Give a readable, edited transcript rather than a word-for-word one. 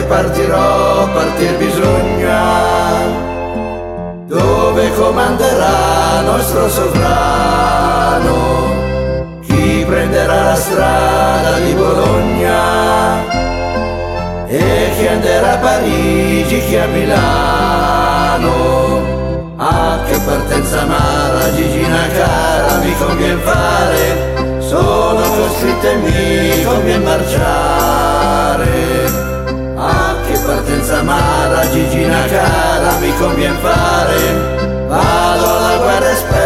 partirò, partir bisogna, dove comanderà nostro sovrano, chi prenderà la strada di Bologna e chi andrà a Parigi, chi a Milano. Ah, che partenza amara, Gigina cara, mi convien fare, sono costretto e mi convien marciare. Ah, che partenza amara, Gigina cara, mi convien fare, vado alla guerra e spero